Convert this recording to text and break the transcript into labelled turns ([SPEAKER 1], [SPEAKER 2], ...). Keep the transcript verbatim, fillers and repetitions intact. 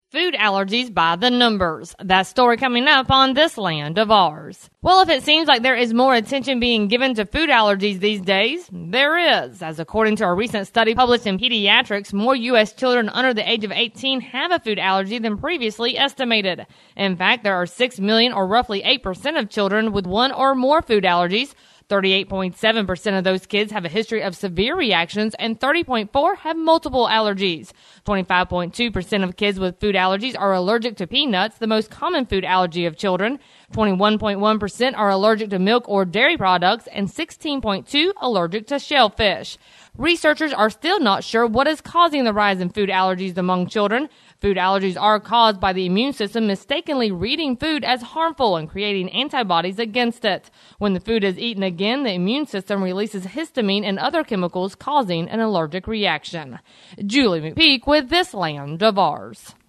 [SPEAKER 1] Food allergies by the numbers. That story coming up on This Land of Ours. Well, if it seems like there is more attention being given to food allergies these days, there is. As according to a recent study published in Pediatrics, more U S children under the age of eighteen have a food allergy than previously estimated. In fact, there are six million or roughly eight percent of children with one or more food allergies. thirty-eight point seven percent of those kids have a history of severe reactions, and thirty point four percent have multiple allergies. twenty-five point two percent of kids with food allergies are allergic to peanuts, the most common food allergy of children. twenty-one point one percent are allergic to milk or dairy products, and sixteen point two percent allergic to shellfish. Researchers are still not sure what is causing the rise in food allergies among children. Food allergies are caused by the immune system mistakenly reading food as harmful and creating antibodies against it. When the food is eaten again, the immune system releases histamine and other chemicals causing an allergic reaction. Julie McPeak with This Land of Ours.